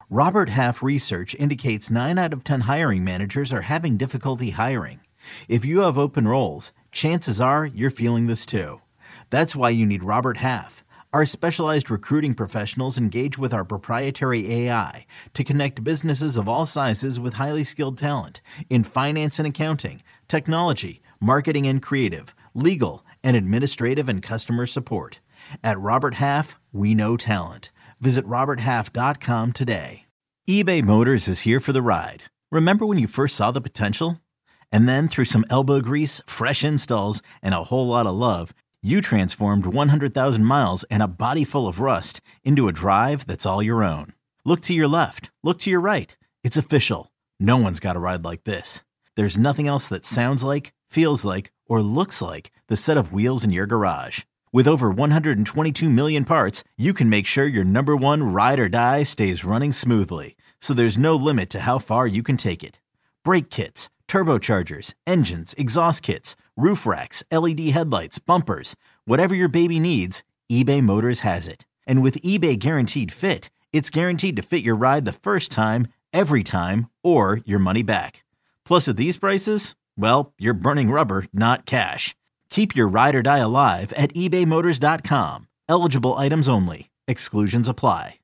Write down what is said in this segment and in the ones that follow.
Robert Half research indicates 9 out of 10 hiring managers are having difficulty hiring. If you have open roles, chances are you're feeling this too. That's why you need Robert Half. Our specialized recruiting professionals engage with our proprietary AI to connect businesses of all sizes with highly skilled talent in finance and accounting, technology, marketing and creative, legal, and administrative and customer support. At Robert Half, we know talent. Visit roberthalf.com today. eBay Motors is here for the ride. Remember when you first saw the potential? And then through some elbow grease, fresh installs, and a whole lot of love, you transformed 100,000 miles and a body full of rust into a drive that's all your own. Look to your left. Look to your right. It's official. No one's got a ride like this. There's nothing else that sounds like, feels like, or looks like the set of wheels in your garage. With over 122 million parts, you can make sure your number one ride or die stays running smoothly. So there's no limit to how far you can take it. Brake kits, turbochargers, engines, exhaust kits, roof racks, LED headlights, bumpers, whatever your baby needs, eBay Motors has it. And with eBay Guaranteed Fit, it's guaranteed to fit your ride the first time, every time, or your money back. Plus at these prices, well, you're burning rubber, not cash. Keep your ride or die alive at ebaymotors.com. Eligible items only. Exclusions apply.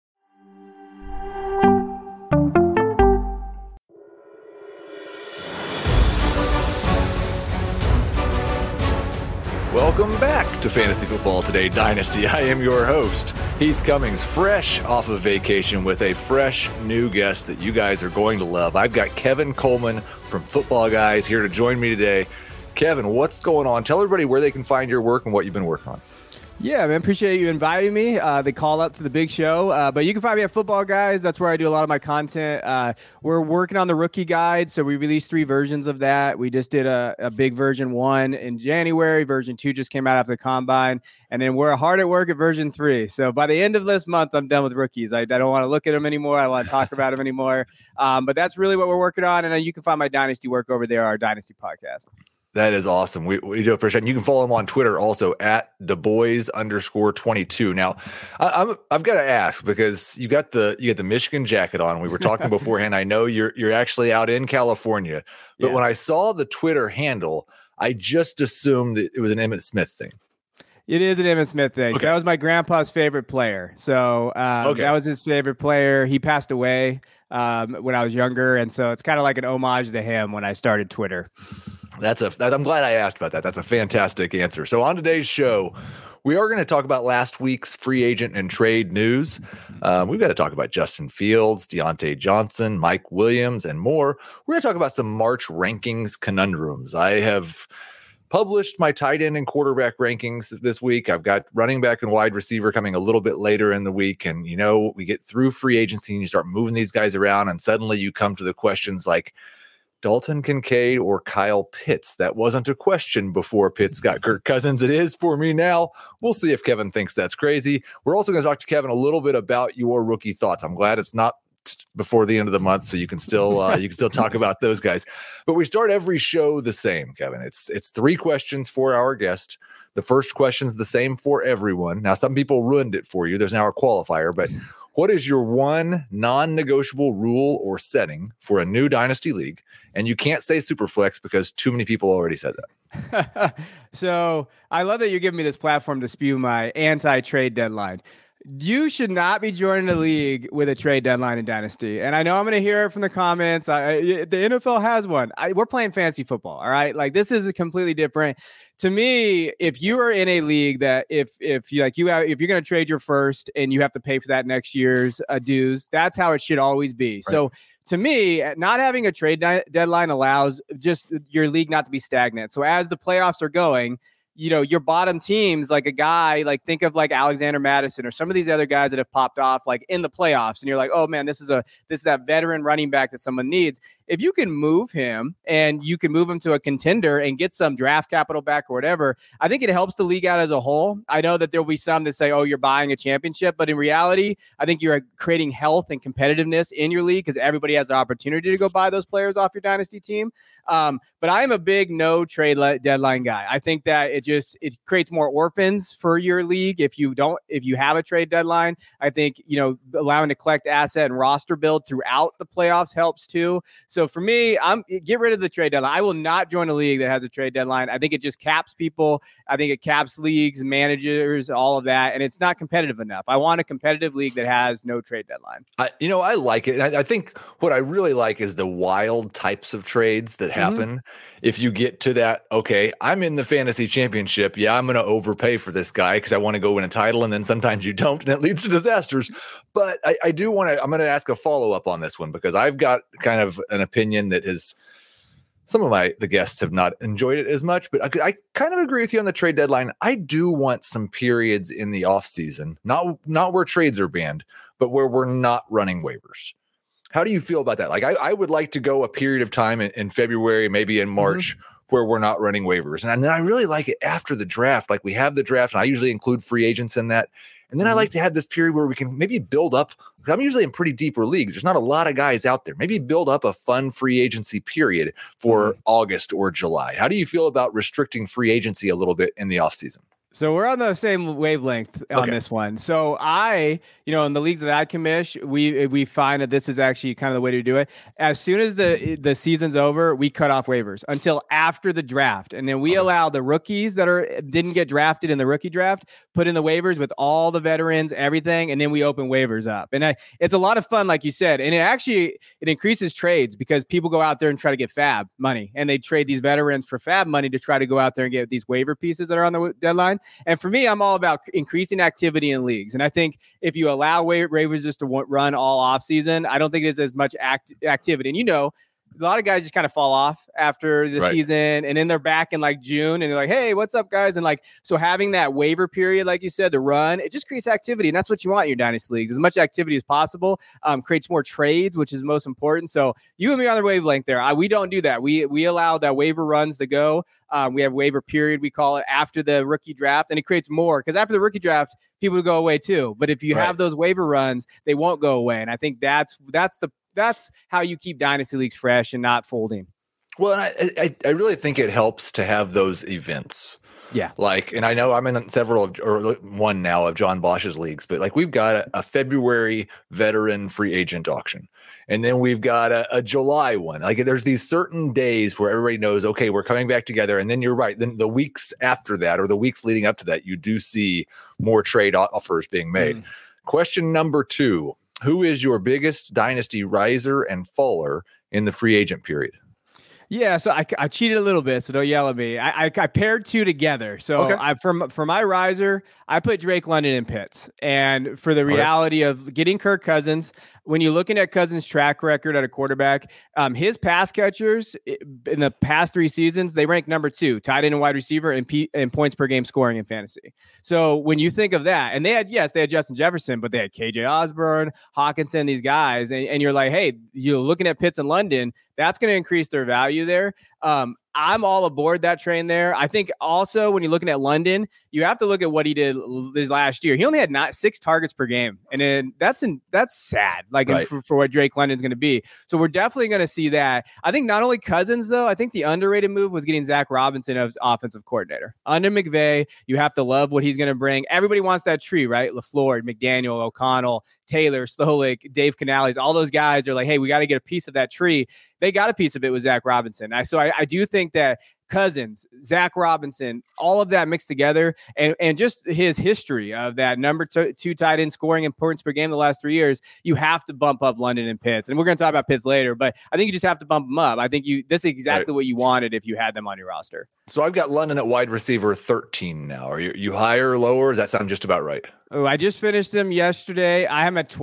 Welcome back to Fantasy Football Today Dynasty. I am your host, Heath Cummings, fresh off of vacation with a fresh new guest that you guys are going to love. I've got Kevin Coleman from Football Guys here to join me today. Kevin, what's going on? Tell everybody where they can find your work and what you've been working on. Yeah, man, appreciate you inviting me. They call up to the big show, but you can find me at Football Guys. That's where I do a lot of my content. We're working on the rookie guide, so we released 3 versions of that. We just did a big version 1 in January. Version 2 just came out after the combine, and then we're hard at work at version 3. So by the end of this month, I'm done with rookies. I don't want to look at them anymore. I don't want to talk about them anymore. But that's really what we're working on, and you can find my Dynasty work over there, our Dynasty podcast. That is awesome. We do appreciate it. And you can follow him on Twitter also at DuBois_22. Now, I've got to ask because you got the Michigan jacket on. We were talking beforehand. I know you're actually out in California, but when I saw the Twitter handle, I just assumed that it was an Emmitt Smith thing. It is an Emmitt Smith thing. Okay. So that was my grandpa's favorite player. So that was his favorite player. He passed away when I was younger, and so it's kind of like an homage to him when I started Twitter. I'm glad I asked about that. That's a fantastic answer. So on today's show, we are going to talk about last week's free agent and trade news. We've got to talk about Justin Fields, Deontay Johnson, Mike Williams, and more. We're going to talk about some March rankings conundrums. I have published my tight end and quarterback rankings this week. I've got running back and wide receiver coming a little bit later in the week. And, we get through free agency and you start moving these guys around, and suddenly you come to the questions like, Dalton Kincaid or Kyle Pitts? That wasn't a question before Pitts got Kirk Cousins. It is for me now. We'll see if Kevin thinks that's crazy. We're also going to talk to Kevin a little bit about your rookie thoughts. I'm glad it's not before the end of the month, so you can still talk about those guys. But we start every show the same, Kevin. It's 3 questions for our guest. The first question's the same for everyone. Now, some people ruined it for you. There's now a qualifier, but what is your one non-negotiable rule or setting for a new dynasty league? And you can't say Superflex because too many people already said that. So I love that you're giving me this platform to spew my anti-trade deadline. You should not be joining a league with a trade deadline in Dynasty. And I know I'm going to hear it from the comments. The NFL has one. We're playing fantasy football, all right? Like, this is completely different. To me, if you are in a league that if you're going to trade your first and you have to pay for that next year's dues, that's how it should always be. Right. So to me, not having a trade deadline allows just your league not to be stagnant. So as the playoffs are going, your bottom teams, like a guy, like think of like Alexander Madison or some of these other guys that have popped off like in the playoffs. And you're like, oh man, this is that veteran running back that someone needs. if you can move him and you can move him to a contender and get some draft capital back or whatever, I think it helps the league out as a whole. I know that there'll be some that say, oh, you're buying a championship, but in reality, I think you're creating health and competitiveness in your league because everybody has the opportunity to go buy those players off your dynasty team. But I am a big no trade deadline guy. I think that it creates more orphans for your league if you have a trade deadline. I think, allowing to collect asset and roster build throughout the playoffs helps too. So for me, get rid of the trade deadline. I will not join a league that has a trade deadline. I think it just caps people. I think it caps leagues, managers, all of that, and it's not competitive enough. I want a competitive league that has no trade deadline. I like it. I think what I really like is the wild types of trades that happen. If you get to that, okay, I'm in the fantasy championship. Yeah, I'm going to overpay for this guy because I want to go win a title. And then sometimes you don't, and it leads to disasters. But I'm going to ask a follow-up on this one because I've got kind of an opinion that is some of the guests have not enjoyed it as much, but I kind of agree with you on the trade deadline. I do want some periods in the off season, not where trades are banned, but where we're not running waivers. How do you feel about that? Like, I would like to go a period of time in February, maybe in March, where we're not running waivers. And then I really like it after the draft. Like, we have the draft, and I usually include free agents in that. And then I like to have this period where we can maybe build up. I'm usually in pretty deeper leagues. There's not a lot of guys out there. Maybe build up a fun free agency period for August or July. How do you feel about restricting free agency a little bit in the offseason? So we're on the same wavelength on this one. So in the leagues that I commish, we find that this is actually kind of the way to do it. As soon as the season's over, we cut off waivers until after the draft. And then we allow the rookies that didn't get drafted in the rookie draft, put in the waivers with all the veterans, everything. And then we open waivers up. And it's a lot of fun, like you said. And it increases trades because people go out there and try to get fab money. And they trade these veterans for fab money to try to go out there and get these waiver pieces that are on the deadline. And for me, I'm all about increasing activity in leagues. And I think if you allow waivers just to run all off season, I don't think there's as much activity. And a lot of guys just kind of fall off after the season, and then they're back in like June and they're like, hey, what's up, guys? And so having that waiver period, like you said, to run, it just creates activity. And that's what you want in your dynasty leagues, as much activity as possible, creates more trades, which is most important. So you and me on the wavelength there. We don't do that. We allow that waiver runs to go. We have waiver period, we call it, after the rookie draft, and it creates more because after the rookie draft, people will go away too. But if you have those waiver runs, they won't go away. And I think that's how you keep dynasty leagues fresh and not folding. Well, and I really think it helps to have those events. Yeah. And I know I'm in one now of John Bosch's leagues, but we've got a February veteran free agent auction. And then we've got a July one. There's these certain days where everybody knows, okay, we're coming back together. And then you're right. Then the weeks after that, or the weeks leading up to that, you do see more trade offers being made. Question number 2, who is your biggest dynasty riser and faller in the free agent period? Yeah, so I cheated a little bit, so don't yell at me. I paired two together. So for my riser, I put Drake London in Pitts. And for the reality of getting Kirk Cousins, when you're looking at Cousins' track record at a quarterback, his pass catchers in the past 3 seasons, they rank number 2, tight end and wide receiver, in points per game scoring in fantasy. So when you think of that, and they had Justin Jefferson, but they had KJ Osborne, Hawkinson, these guys, and you're like, hey, you're looking at Pitts and London, that's going to increase their value there. I'm all aboard that train there. I think also when you're looking at London, you have to look at what he did this last year. He only had 6 targets per game. And then that's sad, for what Drake London's going to be. So we're definitely going to see that. I think not only Cousins, though, I think the underrated move was getting Zach Robinson as offensive coordinator. Under McVay, you have to love what he's going to bring. Everybody wants that tree, right? LaFleur, McDaniel, O'Connell, Taylor, Slolik, Dave Canales, all those guys are like, hey, we got to get a piece of that tree. They got a piece of it with Zach Robinson. So I do think that Cousins, Zach Robinson, all of that mixed together, and just his history of that number 2 tight end scoring in points per game the last 3 years, you have to bump up London and Pitts. And we're going to talk about Pitts later, but I think you just have to bump them up. I think this is exactly what you wanted if you had them on your roster. So I've got London at wide receiver 13 now. Are you higher or lower? Does that sound just about right? Oh, I just finished them yesterday. I am at 12.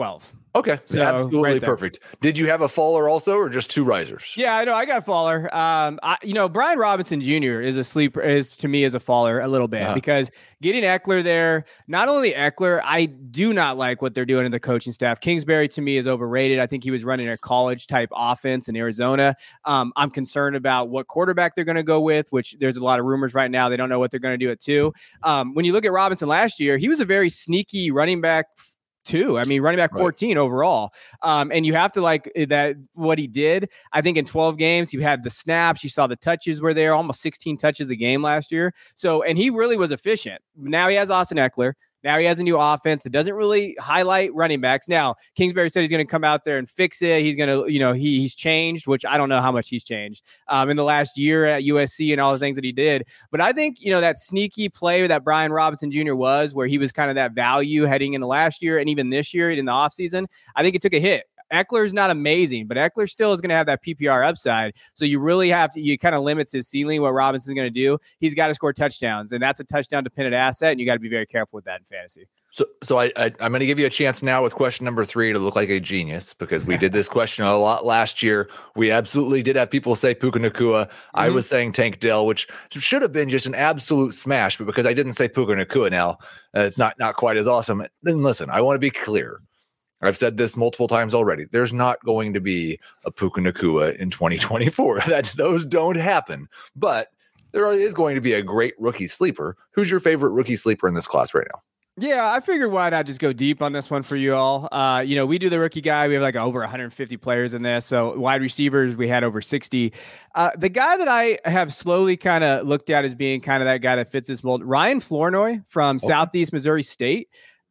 Okay, So, absolutely right there. perfect. Did you have a faller also, or just 2 risers? Yeah, I know. I got faller. Brian Robinson Jr. is a sleeper. Is to me is a faller a little bit because getting Eckler there. Not only Eckler, I do not like what they're doing in the coaching staff. Kingsbury to me is overrated. I think he was running a college type offense in Arizona. I'm concerned about what quarterback they're going to go with, which there's a lot of rumors right now. They don't know what they're going to do at 2. When you look at Robinson last year, he was a very sneaky running back. Running back 14 overall. And you have to like that, what he did. I think in 12 games, you had the snaps, you saw the touches were there, almost 16 touches a game last year. So, and he really was efficient. Now he has Austin Eckler. Now he has a new offense that doesn't really highlight running backs. Now, Kingsbury said he's going to come out there and fix it. He's going to, he's changed, which I don't know how much he's changed in the last year at USC and all the things that he did. But I think, that sneaky play that Brian Robinson Jr. was, where he was kind of that value heading into last year and even this year in the offseason, I think it took a hit. Eckler's not amazing, but Eckler still is going to have that PPR upside. So you really have to, you kind of limits his ceiling, what Robinson's going to do. He's got to score touchdowns, and that's a touchdown dependent asset, and you got to be very careful with that in fantasy. So I'm going to give you a chance now with question number 3 to look like a genius, because we did this question a lot last year. We absolutely did have people say Puka Nacua. I was saying Tank Dell, which should have been just an absolute smash, but because I didn't say Puka Nacua now, it's not quite as awesome. Then listen, I want to be clear. I've said this multiple times already. There's not going to be a Puka Nacua in 2024. Those don't happen. But there is going to be a great rookie sleeper. Who's your favorite rookie sleeper in this class right now? Yeah, I figured why not just go deep on this one for you all. We do the rookie guy. We have like over 150 players in this. So wide receivers, we had over 60. The guy that I have slowly kind of looked at as being kind of that guy that fits this mold, Ryan Flournoy from Southeast Missouri State.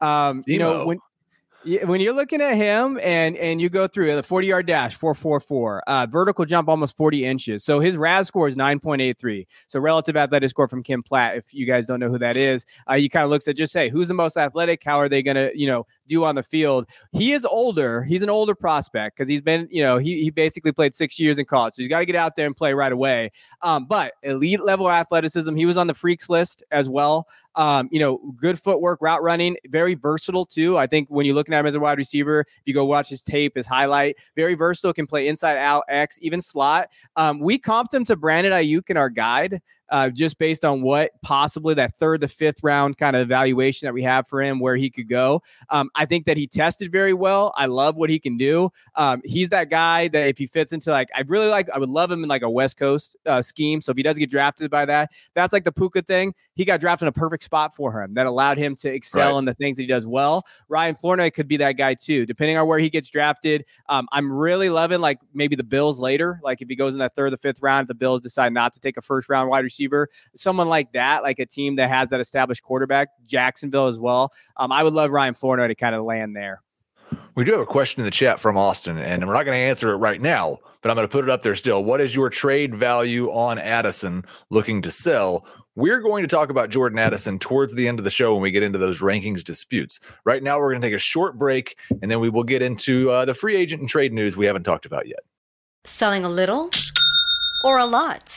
When you're looking at him and you go through the 40-yard dash, 4.44, vertical jump almost 40 inches. So his RAS score is 9.83. So relative athletic score from Kim Platt, if you guys don't know who that is, he kind of looks at just say, who's the most athletic? How are they going to, do on the field? He is older. He's an older prospect because he's been, he basically played 6 years in college. So he's got to get out there and play right away. But elite level athleticism. He was on the freaks list as well. Good footwork, route running, very versatile too. I think when you're looking at him as a wide receiver, if you go watch his tape, his highlight, very versatile, can play inside out, X, even slot. We comped him to Brandon Ayuk in our guide. Just based on what possibly that 3rd to 5th round kind of evaluation that we have for him, where he could go. I think that he tested very well. I love what he can do. He's that guy that if he fits into I would love him in like a West Coast scheme. So if he does get drafted by that, that's like the Puka thing. He got drafted in a perfect spot for him that allowed him to excel in the things that he does well. Ryan Flournoy could be that guy too, depending on where he gets drafted. I'm really loving like maybe the Bills later. Like if he goes in that 3rd or 5th round, if the Bills decide not to take a 1st round wide receiver, someone like that, like a team that has that established quarterback, Jacksonville as well. I would love Ryan Flournoy to kind of land there. We do have a question in the chat from Austin, and we're not going to answer it right now, but I'm going to put it up there still. What is your trade value on Addison looking to sell? We're going to talk about Jordan Addison towards the end of the show when we get into those rankings disputes. Right now, we're going to take a short break, and then we will get into the free agent and trade news we haven't talked about yet. Selling a little or a lot?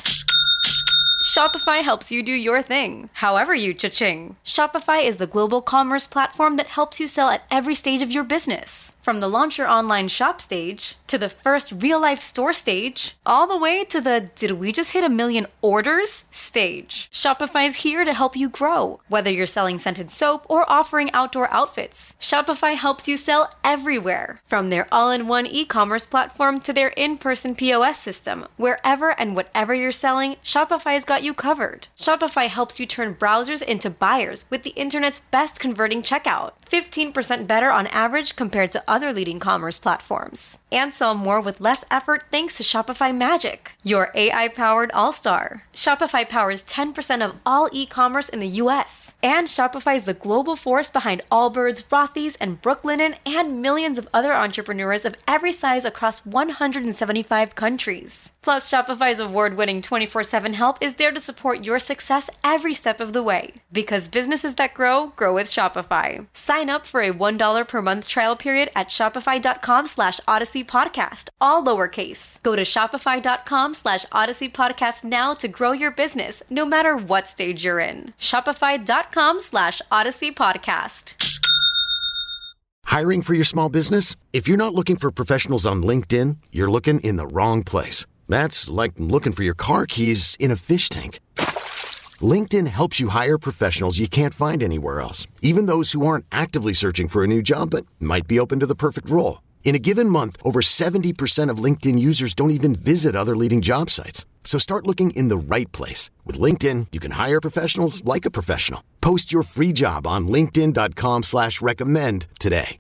Shopify helps you do your thing, however you cha-ching. Shopify is the global commerce platform that helps you sell at every stage of your business. From the launch your online shop stage, to the first real-life store stage, all the way to the did we just hit 1 million orders stage. Shopify is here to help you grow. Whether you're selling scented soap or offering outdoor outfits, Shopify helps you sell everywhere. From their all-in-one e-commerce platform to their in-person POS system, wherever and whatever you're selling, Shopify's got you covered. Shopify helps you turn browsers into buyers with the internet's best converting checkout. 15% better on average compared to other leading commerce platforms. And sell more with less effort thanks to Shopify Magic, your AI-powered all-star. Shopify powers 10% of all e-commerce in the US. And Shopify is the global force behind Allbirds, Rothy's, and Brooklinen, and millions of other entrepreneurs of every size across 175 countries. Plus, Shopify's award-winning 24/7 help is there to support your success every step of the way. Because businesses that grow, grow with Shopify. Sign up for a $1 per month trial period at shopify.com/Odyssey Podcast, all lowercase. Go to shopify.com/Odyssey Podcast now to grow your business, no matter what stage you're in. Shopify.com/Odyssey Podcast. Hiring for your small business? If you're not looking for professionals on LinkedIn, you're looking in the wrong place. That's like looking for your car keys in a fish tank. LinkedIn helps you hire professionals you can't find anywhere else, even those who aren't actively searching for a new job but might be open to the perfect role. In a given month, over 70% of LinkedIn users don't even visit other leading job sites. So start looking in the right place. With LinkedIn, you can hire professionals like a professional. Post your free job on linkedin.com/recommend today.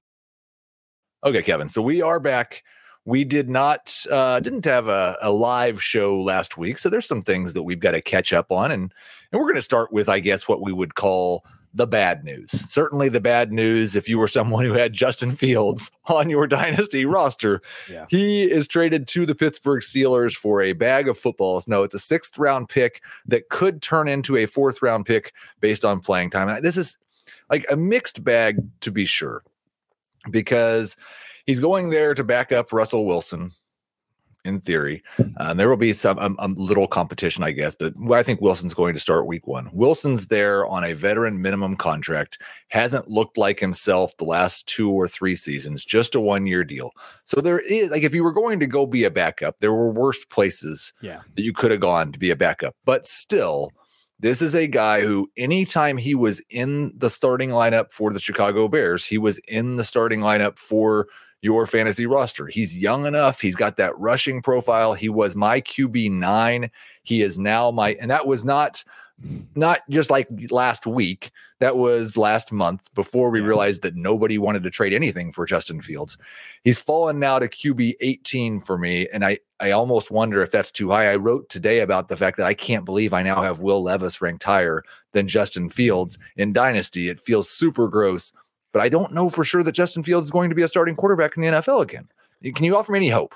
Okay, Kevin. So we are back. We didn't have a live show last week. So there's some things that we've got to catch up on. And we're going to start with, I guess, what we would call the bad news. Certainly the bad news if you were someone who had Justin Fields on your dynasty roster. Yeah. He is traded to the Pittsburgh Steelers for a bag of footballs. No, it's a 6th round pick that could turn into a 4th round pick based on playing time. And this is like a mixed bag, to be sure, because he's going there to back up Russell Wilson. In theory, there will be some little competition, I guess, but I think Wilson's going to start week 1. Wilson's there on a veteran minimum contract, hasn't looked like himself the last 2 or 3 seasons, just a 1-year deal. So there is, like, if you were going to go be a backup, there were worse places that you could have gone to be a backup. But still, this is a guy who, anytime he was in the starting lineup for the Chicago Bears, he was in the starting lineup for your fantasy roster. He's young enough. He's got that rushing profile. He was my QB9. He is now and that was not just like last week. That was last month before we realized that nobody wanted to trade anything for Justin Fields. He's fallen now to QB 18 for me. And I almost wonder if that's too high. I wrote today about the fact that I can't believe I now have Will Levis ranked higher than Justin Fields in Dynasty. It feels super gross. But I don't know for sure that Justin Fields is going to be a starting quarterback in the NFL again. Can you offer me any hope?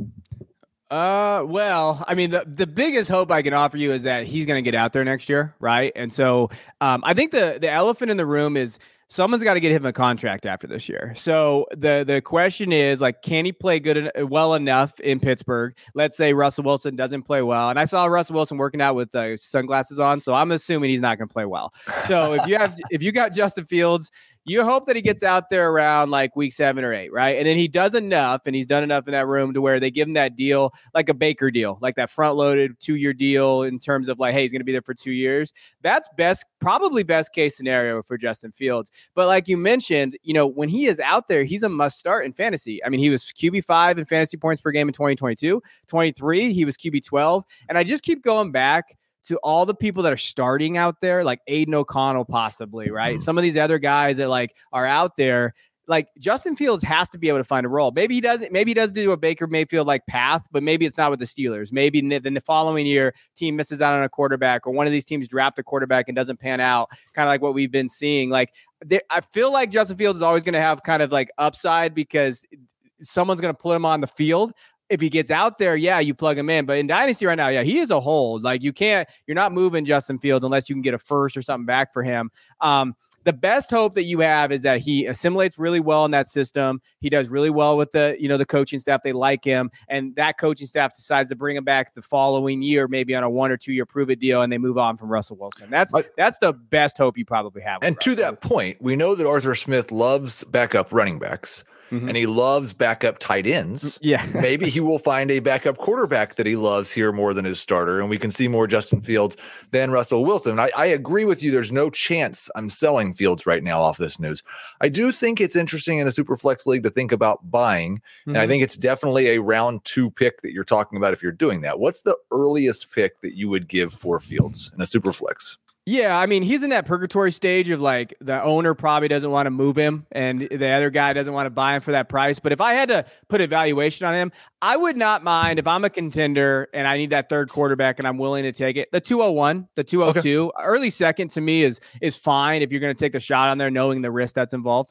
Well, I mean, the biggest hope I can offer you is that he's going to get out there next year, right? And so I think the elephant in the room is someone's got to get him a contract after this year. So the question is, like, can he play well enough in Pittsburgh? Let's say Russell Wilson doesn't play well. And I saw Russell Wilson working out with sunglasses on, so I'm assuming he's not going to play well. So if you got Justin Fields, you hope that he gets out there around like week 7 or 8, right? And then he does enough, and he's done enough in that room to where they give him that deal, like a Baker deal, like that front-loaded 2-year deal in terms of like, hey, he's going to be there for 2 years. That's probably best case scenario for Justin Fields. But like you mentioned, when he is out there, he's a must start in fantasy. I mean, he was QB5 in fantasy points per game in 2022, 23, he was QB12. And I just keep going back to all the people that are starting out there, like Aiden O'Connell, possibly, right? Some of these other guys that like are out there, like Justin Fields has to be able to find a role. Maybe he does do a Baker Mayfield like path, but maybe it's not with the Steelers. Maybe then the following year team misses out on a quarterback, or one of these teams draft a quarterback and doesn't pan out, kind of like what we've been seeing. Like I feel like Justin Fields is always going to have kind of like upside because someone's going to put him on the field. If he gets out there, you plug him in. But in Dynasty right now, he is a hold. Like you're not moving Justin Fields unless you can get a first or something back for him. The best hope that you have is that he assimilates really well in that system. He does really well with the coaching staff. They like him, and that coaching staff decides to bring him back the following year, maybe on a 1 or 2 year prove it deal, and they move on from Russell Wilson. That's the best hope you probably have. And to that point, we know that Arthur Smith loves backup running backs. Mm-hmm. And he loves backup tight ends. Yeah. Maybe he will find a backup quarterback that he loves here more than his starter, and we can see more Justin Fields than Russell Wilson. I agree with you. There's no chance I'm selling Fields right now off this news. I do think it's interesting in a super flex league to think about buying. Mm-hmm. And I think it's definitely a round 2 pick that you're talking about if you're doing that. What's the earliest pick that you would give for Fields in a super flex? Yeah, I mean, he's in that purgatory stage of like the owner probably doesn't want to move him and the other guy doesn't want to buy him for that price. But if I had to put a valuation on him, I would not mind if I'm a contender and I need that third quarterback and I'm willing to take it. The 201, the 202, early second to me is fine if you're going to take a shot on there knowing the risk that's involved.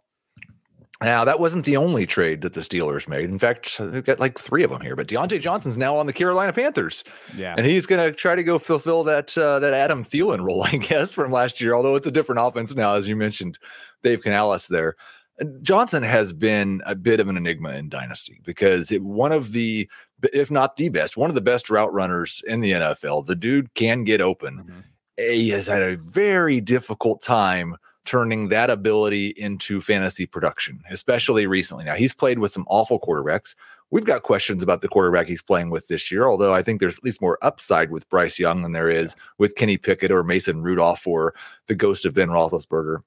Now, that wasn't the only trade that the Steelers made. In fact, they've got like 3 of them here. But Deontay Johnson's now on the Carolina Panthers. Yeah. And he's going to try to go fulfill that Adam Thielen role, I guess, from last year, although it's a different offense now, as you mentioned, Dave Canales there. Johnson has been a bit of an enigma in Dynasty because one of the, if not the best, one of the best route runners in the NFL. The dude can get open. Mm-hmm. He has had a very difficult time turning that ability into fantasy production, especially recently. Now, he's played with some awful quarterbacks. We've got questions about the quarterback he's playing with this year, although I think there's at least more upside with Bryce Young than there is with Kenny Pickett or Mason Rudolph or the ghost of Ben Roethlisberger.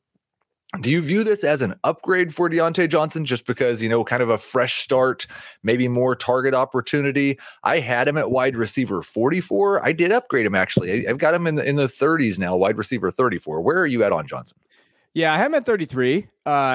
Do you view this as an upgrade for Diontae Johnson just because, kind of a fresh start, maybe more target opportunity? I had him at wide receiver 44. I did upgrade him, actually. I've got him in the 30s now, wide receiver 34. Where are you at on Johnson? Yeah, I have him at 33.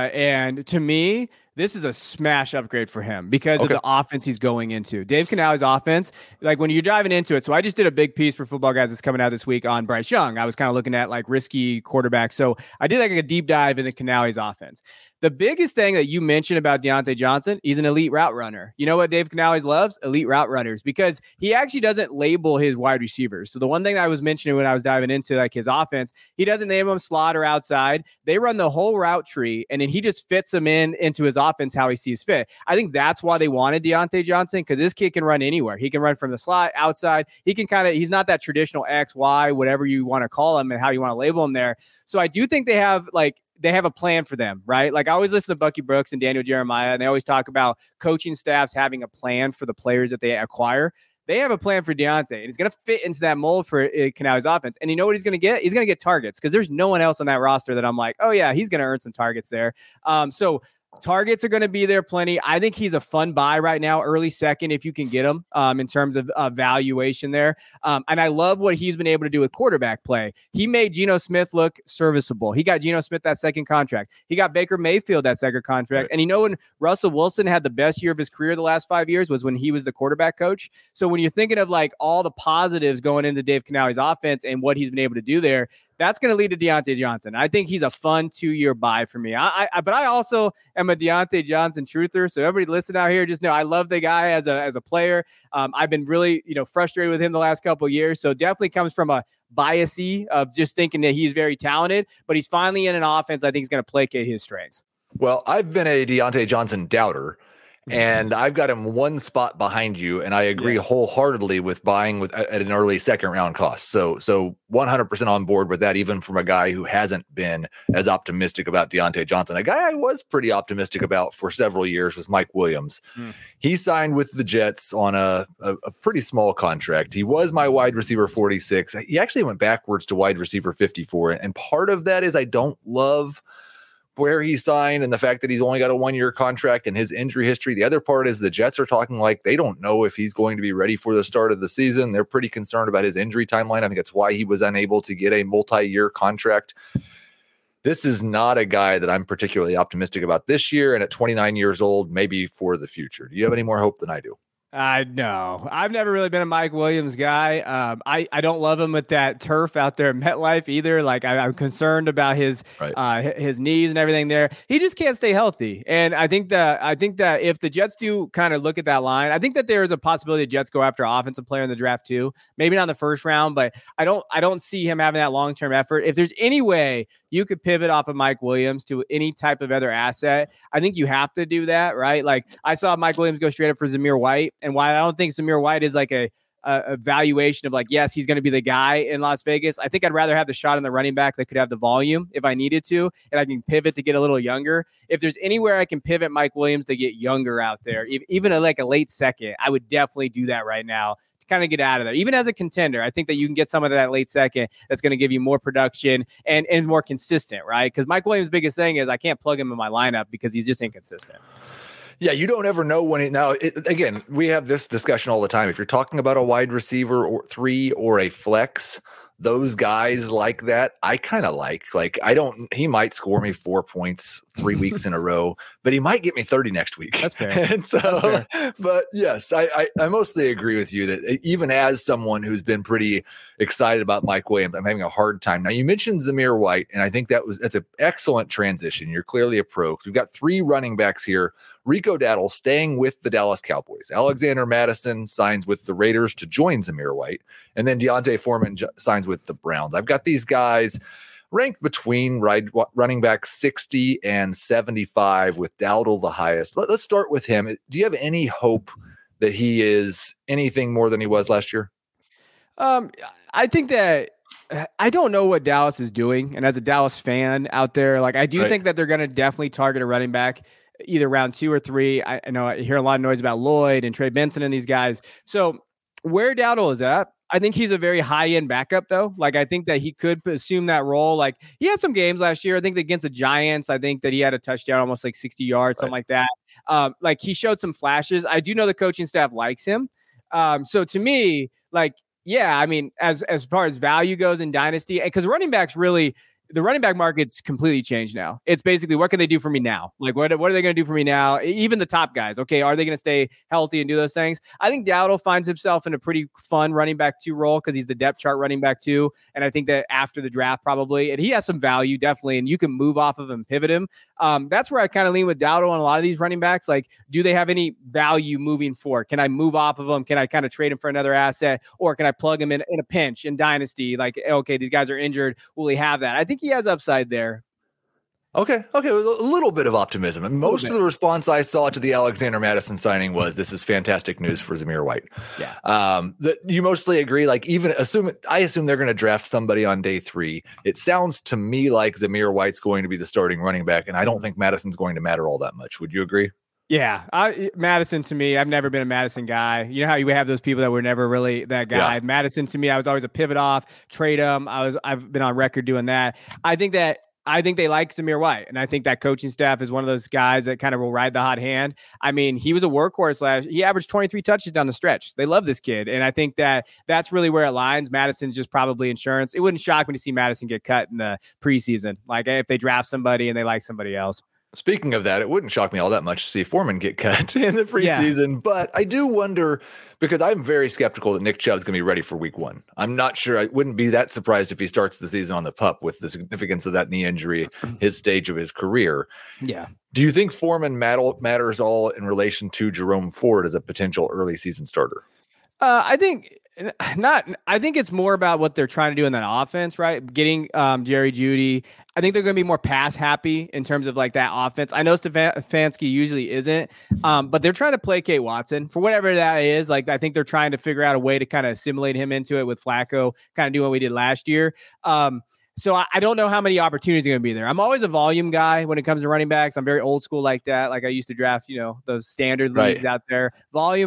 And to me, this is a smash upgrade for him because of the offense he's going into. Dave Canale's offense, like when you're diving into it. So I just did a big piece for Football Guys that's coming out this week on Bryce Young. I was kind of looking at like risky quarterbacks. So I did like a deep dive into Canale's offense. The biggest thing that you mentioned about Diontae Johnson, he's an elite route runner. You know what Dave Canales loves? Elite route runners, because he actually doesn't label his wide receivers. So the one thing I was mentioning when I was diving into like his offense, he doesn't name them slot or outside. They run the whole route tree, and then he just fits them into his offense how he sees fit. I think that's why they wanted Diontae Johnson, because this kid can run anywhere. He can run from the slot, outside. He can he's not that traditional X, Y, whatever you want to call him and how you want to label him there. So I do think they have a plan for them, right? Like I always listen to Bucky Brooks and Daniel Jeremiah, and they always talk about coaching staffs having a plan for the players that they acquire. They have a plan for Diontae, and he's going to fit into that mold for Canale's offense. And you know what he's going to get? He's going to get targets, because there's no one else on that roster that I'm like, oh yeah, he's going to earn some targets there. So targets are going to be there plenty. I think he's a fun buy right now, early second, if you can get him in terms of valuation there. And I love what he's been able to do with quarterback play. He made Geno Smith look serviceable. He got Geno Smith that second contract. He got Baker Mayfield that second contract. And when Russell Wilson had the best year of his career the last 5 years was when he was the quarterback coach. So when you're thinking of like all the positives going into Dave Canale's offense and what he's been able to do there, that's going to lead to Diontae Johnson. I think he's a fun 2-year buy for me. But I also am a Diontae Johnson truther. So everybody listen out here, just know I love the guy as a player. I've been really, frustrated with him the last couple of years. So definitely comes from a biasy of just thinking that he's very talented, but he's finally in an offense I think is going to placate his strengths. Well, I've been a Diontae Johnson doubter, and I've got him one spot behind you, and I agree wholeheartedly with buying at an early second round cost. So 100% on board with that, even from a guy who hasn't been as optimistic about Diontae Johnson. A guy I was pretty optimistic about for several years was Mike Williams. He signed with the Jets on a pretty small contract. He was my wide receiver 46. He actually went backwards to wide receiver 54, and part of that is I don't love where he signed and the fact that he's only got a 1-year contract and his injury history. The other part is the Jets are talking like they don't know if he's going to be ready for the start of the season. They're pretty concerned about his injury timeline. I think that's why he was unable to get a multi-year contract. This is not a guy that I'm particularly optimistic about this year, and at 29 years old, maybe for the future. Do you have any more hope than I do? No, I've never really been a Mike Williams guy. I don't love him with that turf out there at MetLife either. Like I'm concerned about his knees and everything there. He just can't stay healthy. And I think that if the Jets do kind of look at that line, I think that there is a possibility the Jets go after an offensive player in the draft too. Maybe not in the first round, but I don't see him having that long-term effort. If there's any way you could pivot off of Mike Williams to any type of other asset, I think you have to do that, right? Like I saw Mike Williams go straight up for Zamir White. And while I don't think Zamir White is like a valuation of like, yes, he's going to be the guy in Las Vegas, I think I'd rather have the shot on the running back that could have the volume if I needed to, and I can pivot to get a little younger. If there's anywhere I can pivot Mike Williams to get younger out there, even like a late second, I would definitely do that right now to kind of get out of there. Even as a contender, I think that you can get some of that late second that's going to give you more production and more consistent, right? Because Mike Williams' biggest thing is I can't plug him in my lineup because he's just inconsistent. Yeah, you don't ever know when again, we have this discussion all the time. If you're talking about a wide receiver or 3 or a flex, those guys like that, I kind of like he might score me 4 points 3 weeks in a row, but he might get me 30 next week. That's fair. And so, but yes, I mostly agree with you that even as someone who's been pretty excited about Mike Williams, I'm having a hard time. Now you mentioned Zamir White, and I think that's an excellent transition. You're clearly a pro. We've got 3 running backs here. Rico Dowdle staying with the Dallas Cowboys. Alexander Mattison signs with the Raiders to join Zamir White. And then Deontay Foreman signs with the Browns. I've got these guys ranked between running back 60 and 75 with Dowdle the highest. Let's start with him. Do you have any hope that he is anything more than he was last year? I think that I don't know what Dallas is doing. And as a Dallas fan out there, like I do think that they're going to definitely target a running back either round 2 or 3. I know I hear a lot of noise about Lloyd and Trey Benson and these guys. So where Dowdle is at, I think he's a very high-end backup, though. Like, I think that he could assume that role. Like, he had some games last year. I think against the Giants, I think that he had a touchdown, almost like 60 yards, something like that. Like, he showed some flashes. I do know the coaching staff likes him. So to me, like, yeah, I mean, as far as value goes in Dynasty, because running backs really – the running back market's completely changed now. It's basically, what can they do for me now? Like, what are they going to do for me now? Even the top guys. Okay, are they going to stay healthy and do those things? I think Dowdle finds himself in a pretty fun running back 2 role because he's the depth chart running back 2. And I think that after the draft, probably, and he has some value, definitely, and you can move off of him, pivot him. That's where I kind of lean with Dowdle on a lot of these running backs. Like, do they have any value moving forward? Can I move off of them? Can I kind of trade him for another asset? Or can I plug him in a pinch in Dynasty? Like, okay, these guys are injured. Will he have that? I think he has upside there. Okay. A little bit of optimism. And most of the response I saw to the Alexander Mattison signing was, this is fantastic news for Zamir White. Yeah. That you mostly agree, like, even I assume they're going to draft somebody on day 3. It sounds to me like Zamir White's going to be the starting running back, and I don't think Mattison's going to matter all that much. Would you agree? Yeah. Mattison, to me, I've never been a Mattison guy. You know how you have those people that were never really that guy. Yeah. Mattison, to me, I was always a pivot off, trade him. I've been on record doing that. I think they like Zamir White, and I think that coaching staff is one of those guys that kind of will ride the hot hand. I mean, he was a workhorse he averaged 23 touches down the stretch. They love this kid, and I think that that's really where it lines. Mattison's just probably insurance. It wouldn't shock me to see Mattison get cut in the preseason, like if they draft somebody and they like somebody else. Speaking of that, it wouldn't shock me all that much to see Foreman get cut in the preseason, but I do wonder, because I'm very skeptical that Nick Chubb's going to be ready for week 1. I'm not sure. I wouldn't be that surprised if he starts the season on the PUP with the significance of that knee injury, his stage of his career. Yeah. Do you think Foreman matters all in relation to Jerome Ford as a potential early season starter? I think not. I think it's more about what they're trying to do in that offense, right? Getting Jerry Jeudy. I think they're going to be more pass happy in terms of like that offense. I know Stefanski usually isn't, but they're trying to placate Watson for whatever that is. Like, I think they're trying to figure out a way to kind of assimilate him into it with Flacco, kind of do what we did last year. So I don't know how many opportunities are going to be there. I'm always a volume guy when it comes to running backs. I'm very old school like that. Like, I used to draft, those standard leagues out there. Volume.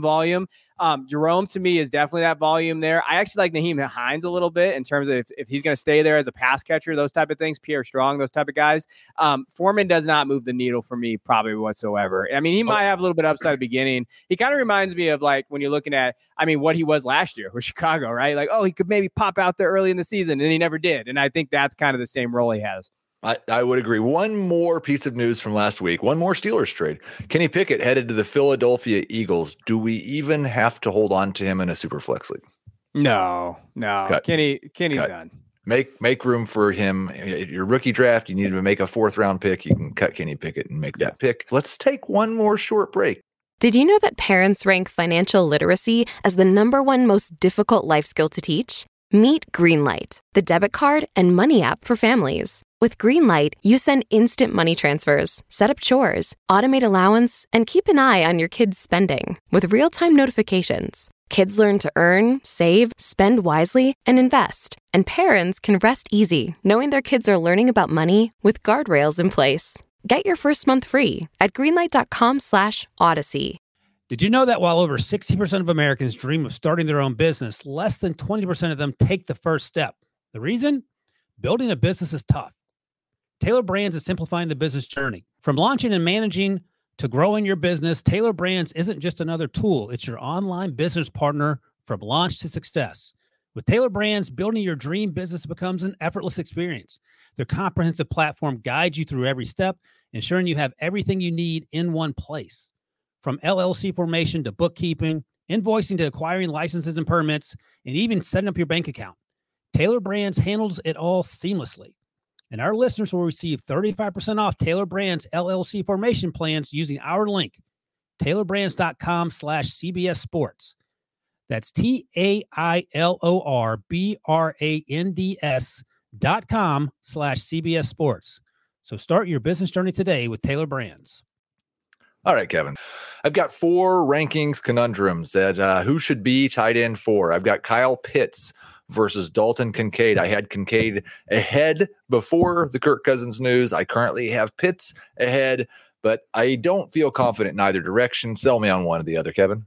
Jerome, to me, is definitely that volume there. I actually like Nyheim Hines a little bit in terms of if he's going to stay there as a pass catcher, those type of things, Pierre Strong, those type of guys. Foreman does not move the needle for me probably whatsoever. I mean, he might have a little bit upside at the beginning. He kind of reminds me of like when you're looking at, what he was last year with Chicago, right? Like, oh, he could maybe pop out there early in the season, and he never did. And I think that's kind of the same role he has. I would agree. One more piece of news from last week, one more Steelers trade. Kenny Pickett headed to the Philadelphia Eagles. Do we even have to hold on to him in a super flex league? No. Cut. Kenny's Cut. done. Make room for him. Your rookie draft, you need to make a 4th round pick. You can cut Kenny Pickett and make that pick. Let's take one more short break. Did you know that parents rank financial literacy as the #1 most difficult life skill to teach? Meet Greenlight, the debit card and money app for families. With Greenlight, you send instant money transfers, set up chores, automate allowance, and keep an eye on your kids' spending with real-time notifications. Kids learn to earn, save, spend wisely, and invest. And parents can rest easy knowing their kids are learning about money with guardrails in place. Get your first month free at greenlight.com/Odyssey. Did you know that while over 60% of Americans dream of starting their own business, less than 20% of them take the first step? The reason? Building a business is tough. Taylor Brands is simplifying the business journey. From launching and managing to growing your business, Taylor Brands isn't just another tool. It's your online business partner from launch to success. With Taylor Brands, building your dream business becomes an effortless experience. Their comprehensive platform guides you through every step, ensuring you have everything you need in one place. From LLC formation to bookkeeping, invoicing to acquiring licenses and permits, and even setting up your bank account, Taylor Brands handles it all seamlessly. And our listeners will receive 35% off Taylor Brands LLC formation plans using our link, taylorbrands.com/CBS Sports. That's TAILORBRANDS.com/CBS Sports. So start your business journey today with Taylor Brands. All right, Kevin. I've got 4 rankings conundrums that who should be tight end 4. I've got Kyle Pitts versus Dalton Kincaid. I had Kincaid ahead before the Kirk Cousins news. I currently have Pitts ahead, but I don't feel confident in either direction. Sell me on one or the other, Kevin.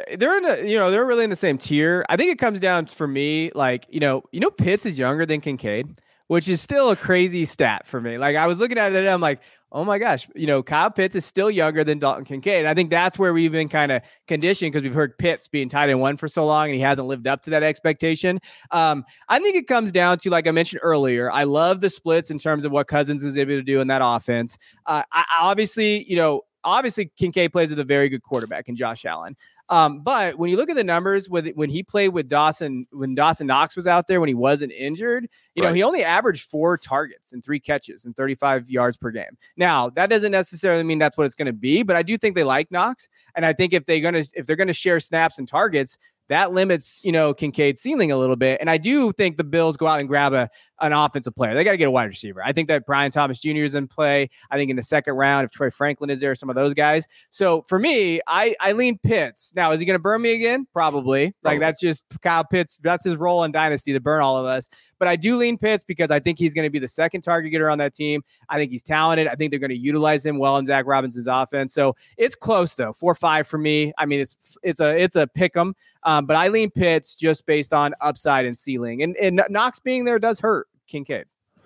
They're really in the same tier. I think it comes down for me, like, Pitts is younger than Kincaid, which is still a crazy stat for me. Like, I was looking at it and I'm like, oh my gosh, Kyle Pitts is still younger than Dalton Kincaid. And I think that's where we've been kind of conditioned because we've heard Pitts being tight end one for so long and he hasn't lived up to that expectation. I think it comes down to, like I mentioned earlier, I love the splits in terms of what Cousins is able to do in that offense. Obviously Kincaid plays with a very good quarterback in Josh Allen. But when you look at the numbers when he played with Dawson, when Dawson Knox was out there, when he wasn't injured, he only averaged 4 targets and 3 catches and 35 yards per game. Now, that doesn't necessarily mean that's what it's going to be, but I do think they like Knox. And I think if they're going to share snaps and targets, that limits, Kincaid's ceiling a little bit. And I do think the Bills go out and grab an offensive player. They got to get a wide receiver. I think that Brian Thomas Jr. is in play. I think in the second round, if Troy Franklin is there, some of those guys. So for me, I lean Pitts. Now, is he going to burn me again? Probably. Like, that's just Kyle Pitts. That's his role in Dynasty, to burn all of us. But I do lean Pitts because I think he's going to be the second target getter on that team. I think he's talented. I think they're going to utilize him well in Zach Robinson's offense. So it's close, though. 4-5 for me. I mean, it's a pick 'em. But I lean Pitts just based on upside and ceiling. And Knox being there does hurt Kincaid.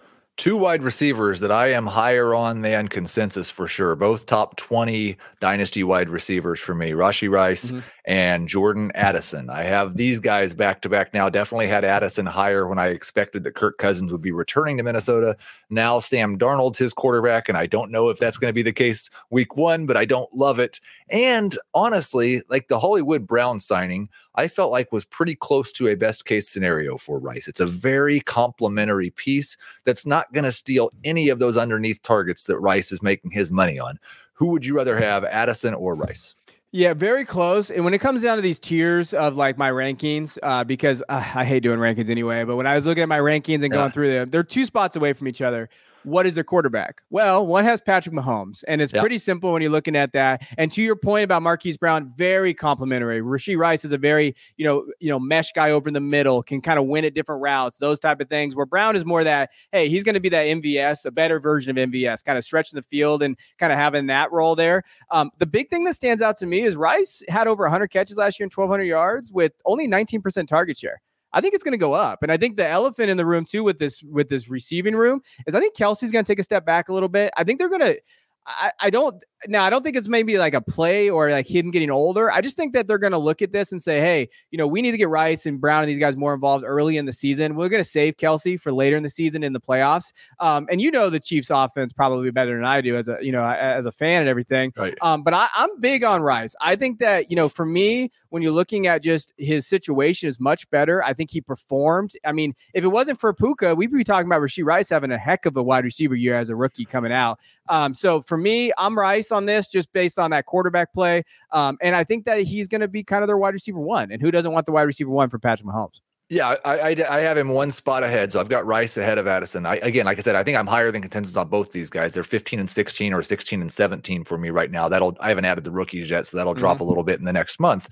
2 wide receivers that I am higher on than consensus for sure. Both top 20 dynasty wide receivers for me, Rashee Rice and Jordan Addison. I have these guys back to back now. Definitely had Addison higher when I expected that Kirk Cousins would be returning to Minnesota. Now Sam Darnold's his quarterback, and I don't know if that's going to be the case week 1, but I don't love it. And honestly, like the Hollywood Brown signing, I felt like was pretty close to a best case scenario for Rice. It's a very complimentary piece that's not going to steal any of those underneath targets that Rice is making his money on. Who would you rather have, Addison or Rice? Yeah, very close. And when it comes down to these tiers of like my rankings, because I hate doing rankings anyway, but when I was looking at my rankings and going through them, they're 2 spots away from each other. What is their quarterback? Well, one has Patrick Mahomes, and it's pretty simple when you're looking at that. And to your point about Marquise Brown, very complimentary. Rashee Rice is a very, mesh guy over in the middle, can kind of win at different routes, those type of things, where Brown is more that, hey, he's going to be that MVS, a better version of MVS, kind of stretching the field and kind of having that role there. The big thing that stands out to me is Rice had over 100 catches last year and 1,200 yards with only 19% target share. I think it's going to go up. And I think the elephant in the room too with this receiving room is I think Kelsey's going to take a step back a little bit. I think they're going to I don't think it's maybe like a play or like him getting older. I just think that they're going to look at this and say, hey, we need to get Rice and Brown and these guys more involved early in the season. We're going to save Kelsey for later in the season in the playoffs. And the Chiefs offense probably better than I do as a fan and everything. Right. But I'm big on Rice. I think that, for me, when you're looking at just his situation is much better. I think he performed. I mean, if it wasn't for Puka, we'd be talking about Rashee Rice having a heck of a wide receiver year as a rookie coming out. So for me, I'm Rice on this just based on that quarterback play. And I think that he's going to be kind of their wide receiver 1. And who doesn't want the wide receiver 1 for Patrick Mahomes? Yeah, I have him 1 spot ahead. So I've got Rice ahead of Addison. Again, like I said, I think I'm higher than consensus on both these guys. They're 15 and 16 or 16 and 17 for me right now. I haven't added the rookies yet, so that'll drop a little bit in the next month.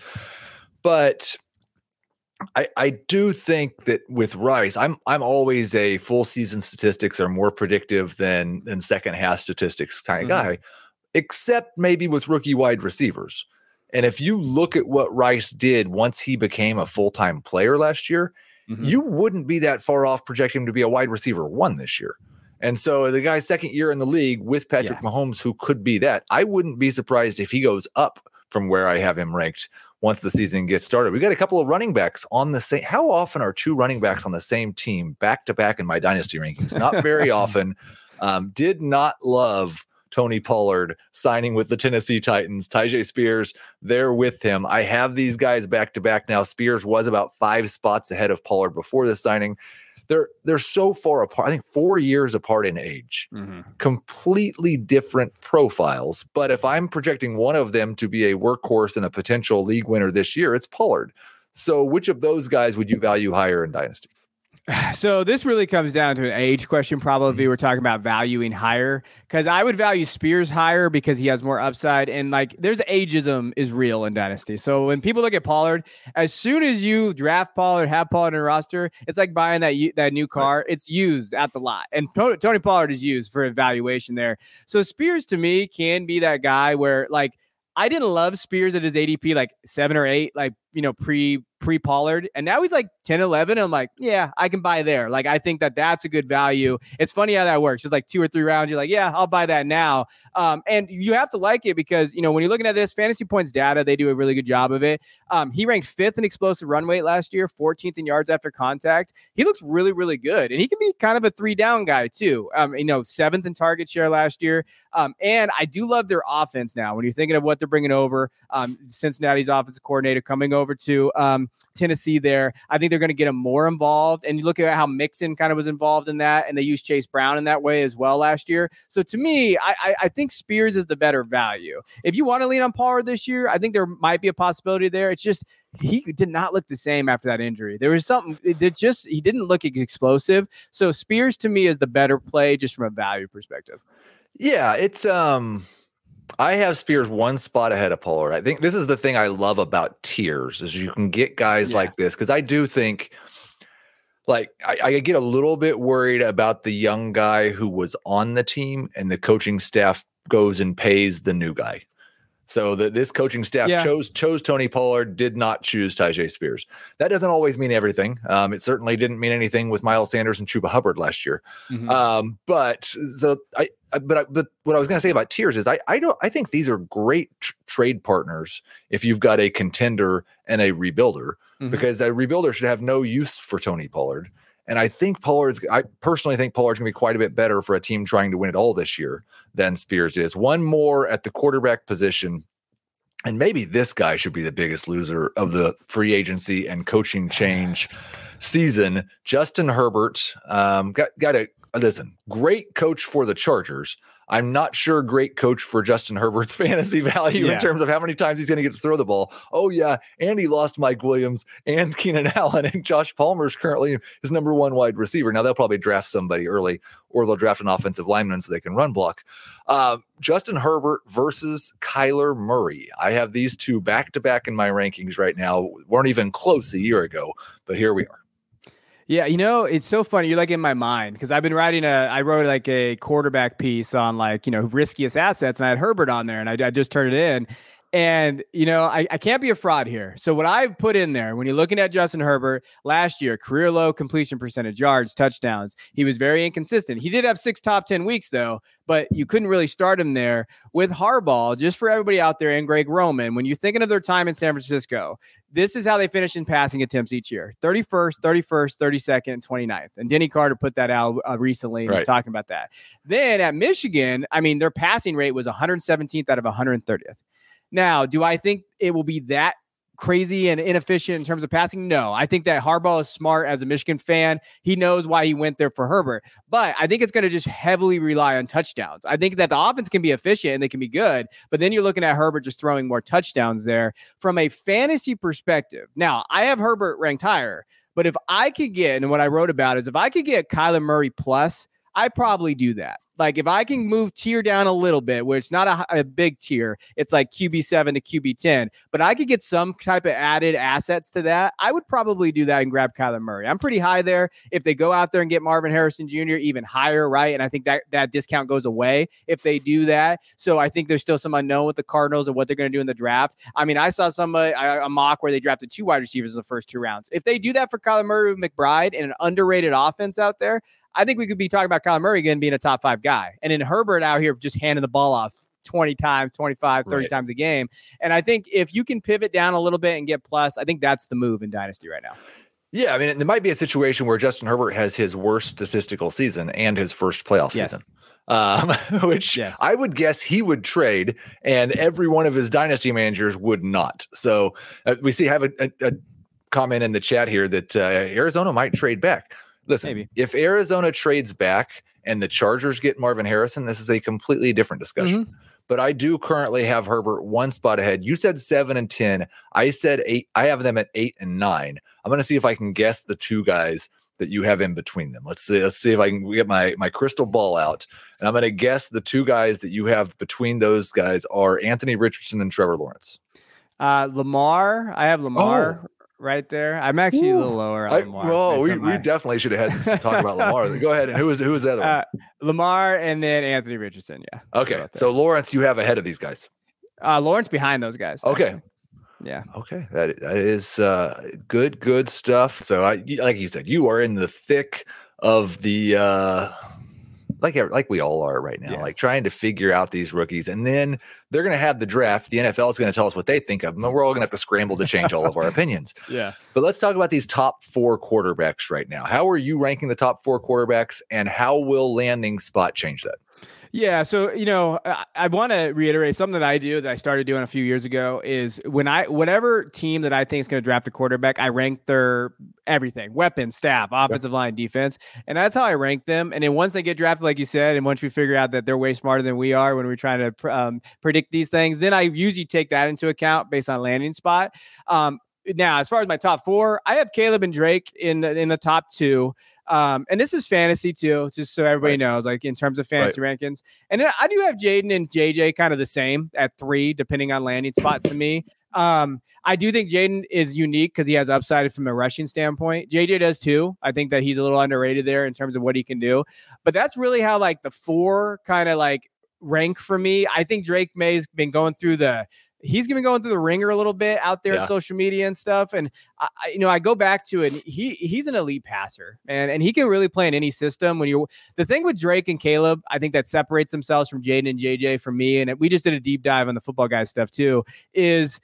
But I do think that with Rice, I'm always a full season statistics are more predictive than second half statistics kind of guy, except maybe with rookie wide receivers. And if you look at what Rice did once he became a full-time player last year, you wouldn't be that far off projecting him to be a wide receiver 1 this year. And so the guy's second year in the league with Patrick Mahomes, who could be that, I wouldn't be surprised if he goes up from where I have him ranked once the season gets started. We got a couple of running backs on the same. How often are 2 running backs on the same team back to back in my dynasty rankings? Not very often. Did not love Tony Pollard signing with the Tennessee Titans. Tyjae Spears, they're with him. I have these guys back to back now. Spears was about 5 spots ahead of Pollard before the signing. They're so far apart. I think 4 years apart in age, completely different profiles. But if I'm projecting one of them to be a workhorse and a potential league winner this year, it's Pollard. So which of those guys would you value higher in Dynasty? So this really comes down to an age question. Probably we're talking about valuing higher, because I would value Spears higher because he has more upside, and like there's ageism is real in Dynasty. So when people look at Pollard, as soon as you draft Pollard, have Pollard in a roster, it's like buying that new car. Right. It's used at the lot, and Tony Pollard is used for evaluation there. So Spears to me can be that guy where like I didn't love Spears at his ADP like 7 or 8, like pre Pollard, and now he's like 10, 11. I'm like, yeah, I can buy there. Like, I think that's a good value. It's funny how that works. It's like 2 or 3 rounds. You're like, yeah, I'll buy that now. And you have to like it because, when you're looking at this fantasy points data, they do a really good job of it. He ranked 5th in explosive run weight last year, 14th in yards after contact. He looks really, really good. And he can be kind of a 3-down guy too. 7th in target share last year. And I do love their offense now. When you're thinking of what they're bringing over, Cincinnati's offensive coordinator coming over to Tennessee there. I think they're going to get him more involved. And you look at how Mixon kind of was involved in that, and they used Chase Brown in that way as well last year. So to me, I think Spears is the better value. If you want to lean on Pollard this year, I think there might be a possibility there. It's just he did not look the same after that injury. There was something he didn't look explosive. So Spears to me is the better play just from a value perspective. Yeah, it's I have Spears 1 spot ahead of Pollard. I think this is the thing I love about tiers is you can get guys like this, because I do think like I get a little bit worried about the young guy who was on the team and the coaching staff goes and pays the new guy. So this coaching staff chose Tony Pollard, did not choose Tyjae Spears. That doesn't always mean everything. It certainly didn't mean anything with Miles Sanders and Chuba Hubbard last year. Mm-hmm. But what I was going to say about tiers is I think these are great trade partners if you've got a contender and a rebuilder, because a rebuilder should have no use for Tony Pollard. And I personally think Pollard's going to be quite a bit better for a team trying to win it all this year than Spears is. One more at the quarterback position, and maybe this guy should be the biggest loser of the free agency and coaching change season. Justin Herbert listen, great coach for the Chargers. I'm not sure great coach for Justin Herbert's fantasy value in terms of how many times he's going to get to throw the ball. Oh, yeah. And he lost Mike Williams and Keenan Allen, and Josh Palmer's currently his number 1 wide receiver. Now, they'll probably draft somebody early, or they'll draft an offensive lineman so they can run block. Justin Herbert versus Kyler Murray. I have these two back-to-back in my rankings right now. Weren't even close a year ago, but here we are. Yeah, it's so funny. You're like in my mind because I've been I wrote like a quarterback piece on riskiest assets, and I had Herbert on there, and I just turned it in. And, I can't be a fraud here. So what I put in there, when you're looking at Justin Herbert last year, career low completion percentage, yards, touchdowns, he was very inconsistent. He did have 6 top 10 weeks though, but you couldn't really start him there. With Harbaugh, just for everybody out there, and Greg Roman, when you're thinking of their time in San Francisco, this is how they finish in passing attempts each year: 31st, 32nd, 29th. And Denny Carter put that out recently, and he's talking about that. Then at Michigan, their passing rate was 117th out of 130th. Now, do I think it will be that crazy and inefficient in terms of passing? No, I think that Harbaugh is smart as a Michigan fan. He knows why he went there for Herbert, but I think it's going to just heavily rely on touchdowns. I think that the offense can be efficient and they can be good, but then you're looking at Herbert just throwing more touchdowns there from a fantasy perspective. Now, I have Herbert ranked higher, but if I could get, and what I wrote about is if I could get Kyler Murray plus, I probably do that. Like if I can move tier down a little bit, where it's not a big tier, it's like QB7 to QB10, but I could get some type of added assets to that, I would probably do that and grab Kyler Murray. I'm pretty high there. If they go out there and get Marvin Harrison Jr., even higher, right? And I think that discount goes away if they do that. So I think there's still some unknown with the Cardinals and what they're going to do in the draft. I saw a mock where they drafted 2 wide receivers in the first 2 rounds. If they do that for Kyler Murray with McBride and an underrated offense out there, I think we could be talking about Kyler Murray again being a top 5 guy. And then Herbert out here just handing the ball off 20 times, 25, 30 times a game. And I think if you can pivot down a little bit and get plus, I think that's the move in Dynasty right now. Yeah, there might be a situation where Justin Herbert has his worst statistical season and his first playoff season. Which I would guess he would trade, and every one of his Dynasty managers would not. So we have a comment in the chat here that Arizona might trade back. Listen, maybe. If Arizona trades back and the Chargers get Marvin Harrison, this is a completely different discussion. Mm-hmm. But I do currently have Herbert 1 spot ahead. You said 7 and 10. I said 8. I have them at 8 and 9. I'm going to see if I can guess the 2 guys that you have in between them? Let's see if I can get my crystal ball out. And I'm going to guess the two guys that you have between those guys are Anthony Richardson and Trevor Lawrence. Lamar. I have Lamar right there. I'm actually a little lower on Lamar. We definitely should have had to talk about Lamar. Go ahead. And who was the other one? Lamar and then Anthony Richardson. Yeah. Okay. So Lawrence, you have ahead of these guys. Lawrence behind those guys. Okay. Actually. Yeah. Okay. That is good stuff. So like you said, you are in the thick of the like we all are right now, like trying to figure out these rookies. And then they're going to have the draft. The NFL is going to tell us what they think of them. And we're all going to have to scramble to change all of our opinions. Yeah. But let's talk about these top 4 quarterbacks right now. How are you ranking the top 4 quarterbacks, and how will landing spot change that? Yeah. So, I want to reiterate something that I do that I started doing a few years ago is whatever team that I think is going to draft a quarterback, I rank their everything, weapons, staff, offensive line, defense. And that's how I rank them. And then once they get drafted, like you said, and once we figure out that they're way smarter than we are when we're trying to predict these things, then I usually take that into account based on landing spot. Now, as far as my top 4, I have Caleb and Drake in the top 2. And this is fantasy too, just so everybody knows, like in terms of fantasy rankings. And then I do have Jaden and JJ kind of the same at 3, depending on landing spot to me. I do think Jaden is unique because he has upside from a rushing standpoint. JJ does too. I think that he's a little underrated there in terms of what he can do. But that's really how like the 4 kind of like rank for me. I think Drake May's been going through he's going to be going through the ringer a little bit out there in social media and stuff. And I go back to it. He's an elite passer, and he can really play in any system. The thing with Drake and Caleb, I think that separates themselves from Jaden and JJ for me. And we just did a deep dive on the Football Guys stuff too, is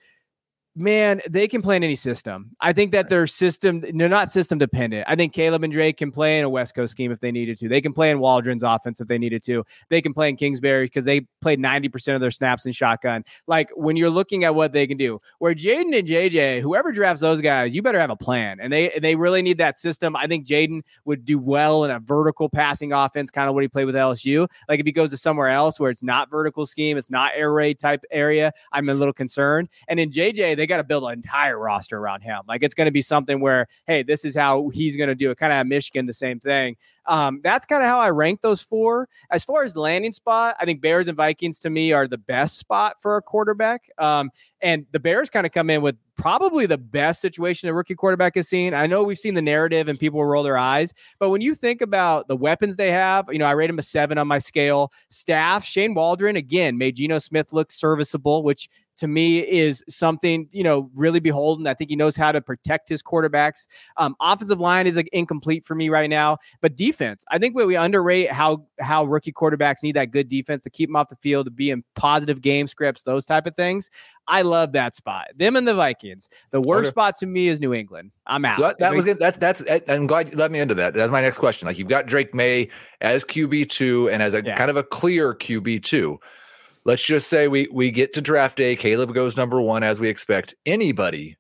man, they can play in any system. I think that they're not system dependent. I think Caleb and Drake can play in a West Coast scheme if they needed to. They can play in Waldron's offense if they needed to. They can play in Kingsbury because they played 90% of their snaps in shotgun. Like when you're looking at what they can do, where Jaden and JJ, whoever drafts those guys, you better have a plan. And they really need that system. I think Jaden would do well in a vertical passing offense, kind of what he played with LSU. Like if he goes to somewhere else where it's not vertical scheme, it's not air raid type area, I'm a little concerned. And in JJ, they got to build an entire roster around him. Like it's going to be something where, hey, this is how he's going to do it. Kind of at Michigan, the same thing. That's kind of how I rank those 4. As far as landing spot, I think Bears and Vikings to me are the best spot for a quarterback. And the Bears kind of come in with probably the best situation a rookie quarterback has seen. I know we've seen the narrative and people roll their eyes, but when you think about the weapons they have, I rate him a 7 on my scale. Staff, Shane Waldron, again, made Geno Smith look serviceable, which to me is something, really beholden. I think he knows how to protect his quarterbacks. Offensive line is incomplete for me right now, but defense, I think we underrate how rookie quarterbacks need that good defense to keep them off the field, to be in positive game scripts, those type of things. I love that spot. Them and the Vikings. The worst spot to me is New England. I'm out. So that was good. That's. I'm glad you let me into that. That's my next question. Like you've got Drake May as QB2 and as a kind of a clear QB2. Let's just say we get to draft day. Caleb goes number 1 as we expect. Anybody,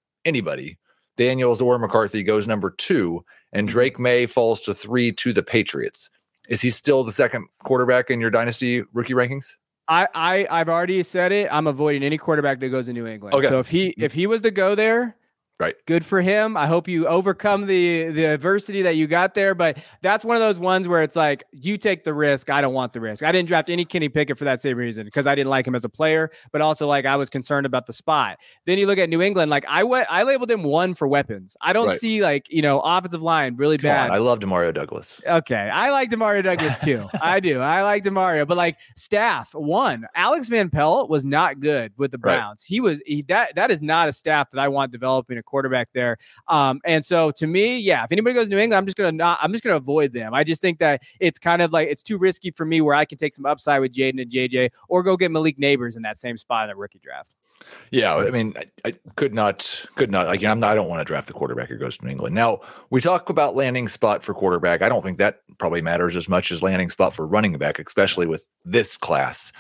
Daniels or McCarthy goes number 2, and Drake May falls to 3 to the Patriots. Is he still the second quarterback in your dynasty rookie rankings? I've already said it. I'm avoiding any quarterback that goes to New England. Okay. So if he was to go there, right, good for him. I hope you overcome the adversity that you got there. But that's one of those ones where it's like, you take the risk. I don't want the risk. I didn't draft any Kenny Pickett for that same reason, because I didn't like him as a player, but also like I was concerned about the spot. Then you look at New England, like I labeled him 1 for weapons. I don't see offensive line really bad. I love Demario Douglas. Okay. I like Demario Douglas too. I do. I like Demario, but like staff 1, Alex Van Pelt was not good with the Browns. That is not a staff that I want developing a quarterback there. And so to me, if anybody goes to New England, I'm just going to avoid them. I just think that it's kind of like, it's too risky for me where I can take some upside with Jaden and JJ or go get Malik Neighbors in that same spot in the rookie draft. Yeah, I mean, I could not. Like, I don't want to draft the quarterback who goes to New England. Now, we talk about landing spot for quarterback. I don't think that probably matters as much as landing spot for running back, especially with this class.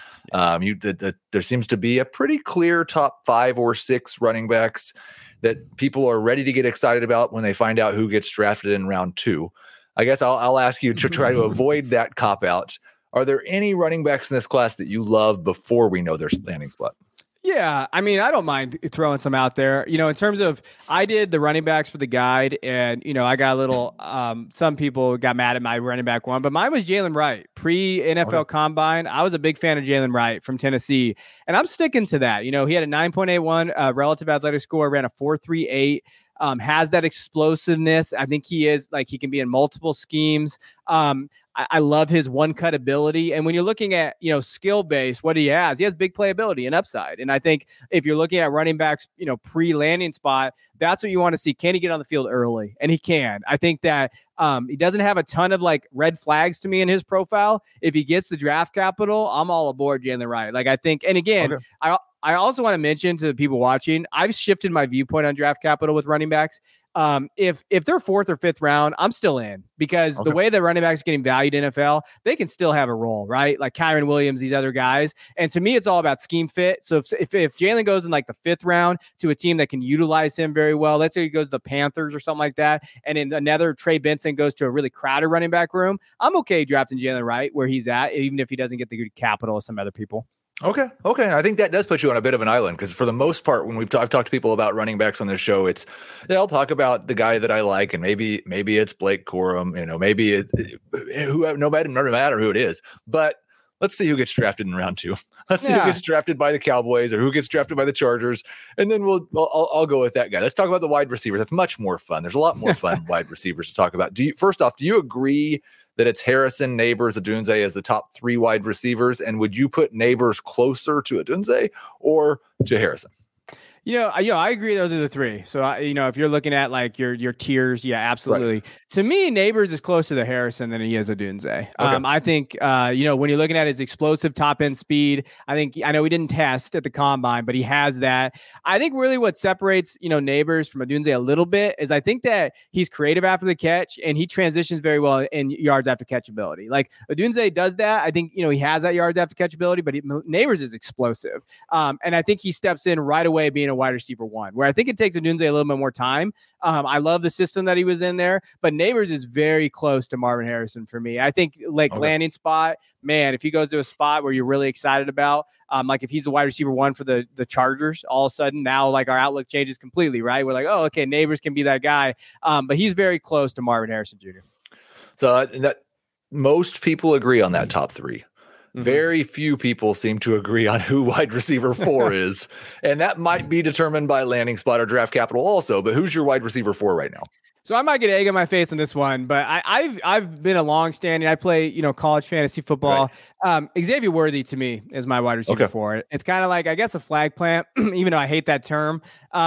There seems to be a pretty clear top 5 or 6 running backs that people are ready to get excited about when they find out who gets drafted in round 2. I guess I'll ask you to try to avoid that cop out. Are there any running backs in this class that you love before we know their landing spot? Yeah, I mean, I don't mind throwing some out there. In terms of, I did the running backs for the guide, and I got a little. Some people got mad at my running back one, but mine was Jalen Wright pre NFL Combine. I was a big fan of Jalen Wright from Tennessee, and I'm sticking to that. He had a 9.81 relative athletic score, ran a 4.38. Has that explosiveness. I think he can be in multiple schemes. I love his one cut ability. And when you're looking at, skill base, what he has big playability and upside. And I think if you're looking at running backs, pre-landing spot, that's what you want to see. Can he get on the field early? And he can. I think that he doesn't have a ton of red flags to me in his profile. If he gets the draft capital, I'm all aboard Jalen Wright. I think, and again, okay. I also want to mention to the people watching, I've shifted my viewpoint on draft capital with running backs. If they're 4th or 5th round, I'm still in, because the way that running backs are getting valued in NFL, they can still have a role, right? Like Kyron Williams, these other guys. And to me, it's all about scheme fit. So if Jalen goes in the 5th round to a team that can utilize him very well, let's say he goes to the Panthers or something like that, and then another Trey Benson goes to a really crowded running back room, I'm okay drafting Jalen Wright where he's at, even if he doesn't get the good capital of some other people. Okay. I think that does put you on a bit of an island, because for the most part, when I've talked to people about running backs on this show, I'll talk about the guy that I like, and maybe it's Blake Corum, maybe it's no matter who it is, but let's see who gets drafted in round 2. Let's see who gets drafted by the Cowboys or who gets drafted by the Chargers, and then I'll go with that guy. Let's talk about the wide receivers. That's much more fun. There's a lot more fun wide receivers to talk about. Do you agree that it's Harrison, Neighbors, Odunze as the top 3 wide receivers? And would you put Neighbors closer to Odunze or to Harrison? I agree. Those are the 3. So, if you're looking at your tiers, yeah, absolutely. Right. To me, Neighbors is closer to Harrison than he is Odunze. Okay. I think, when you're looking at his explosive top end speed, I know he didn't test at the combine, but he has that. I think really what separates, Neighbors from Odunze a little bit is I think that he's creative after the catch, and he transitions very well in yards after catch ability. Like Odunze does that. I think, he has that yards after catch ability, but Neighbors is explosive. And I think he steps in right away being a wide receiver 1, where I think it takes Odunze a little bit more time. I love the system that he was in there, but Neighbors is very close to Marvin Harrison for me. I think landing spot, man, if he goes to a spot where you're really excited about, like if he's the wide receiver 1 for the Chargers, all of a sudden now our outlook changes completely, right? We're like, oh, okay, Neighbors can be that guy. But he's very close to Marvin Harrison Jr. So that most people agree on that top 3. Mm-hmm. Very few people seem to agree on who wide receiver 4 is. And that might be determined by landing spot or draft capital also. But who's your wide receiver 4 right now? So I might get egg on my face on this one, but I've been a long-standing. I play college fantasy football. Right. Xavier Worthy to me is my wide receiver 4. It's kind of I guess a flag plant, even though I hate that term.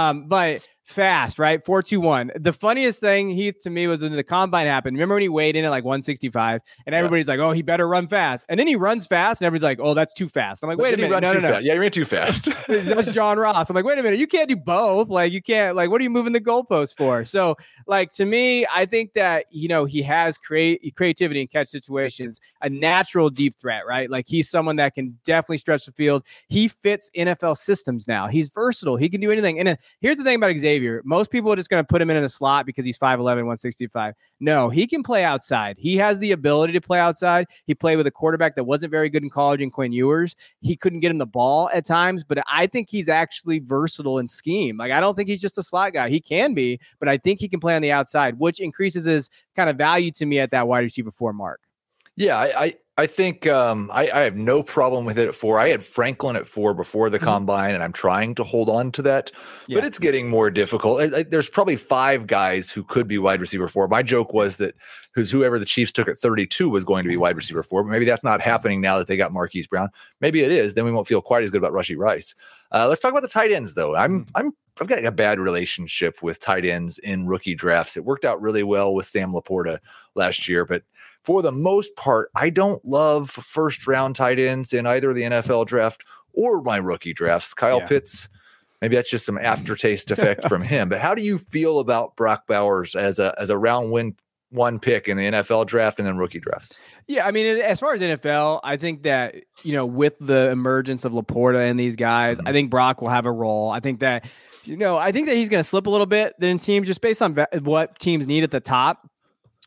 But fast, right? 4.21. The funniest thing, Heath, to me was when the combine happened. Remember when he weighed in at 165 and everybody's like, oh, he better run fast. And then he runs fast and everybody's like, oh, that's too fast. I'm like, wait a minute. No. Fast. Yeah, you ran too fast. That's John Ross. I'm like, wait a minute. You can't do both. You can't, what are you moving the goalposts for? So to me, I think that, he has creativity in catch situations, a natural deep threat, right? He's someone that can definitely stretch the field. He fits NFL systems now. He's versatile. He can do anything. And then here's the thing about Xavier. Most people are just going to put him in a slot because he's 5'11", 165. No, he can play outside. He has the ability to play outside. He played with a quarterback that wasn't very good in college in Quinn Ewers. He couldn't get him the ball at times, but I think he's actually versatile in scheme. I don't think he's just a slot guy. He can be, but I think he can play on the outside, which increases his kind of value to me at that wide receiver 4 mark. Yeah, I think I have no problem with it at 4. I had Franklin at 4 before the combine, and I'm trying to hold on to that, but it's getting more difficult. There's probably 5 guys who could be wide receiver 4. My joke was that whoever the Chiefs took at 32 was going to be wide receiver 4, but maybe that's not happening now that they got Marquise Brown. Maybe it is. Then we won't feel quite as good about Rashee Rice. Let's talk about the tight ends, though. I've got a bad relationship with tight ends in rookie drafts. It worked out really well with Sam Laporta last year, but for the most part, I don't love first-round tight ends in either the NFL draft or my rookie drafts. Kyle Pitts, maybe that's just some aftertaste effect from him. But how do you feel about Brock Bowers as a round 1 pick in the NFL draft and then rookie drafts? Yeah, I mean, as far as NFL, I think that, with the emergence of Laporta and these guys, I think Brock will have a role. I think that, he's going to slip a little bit in teams just based on what teams need at the top.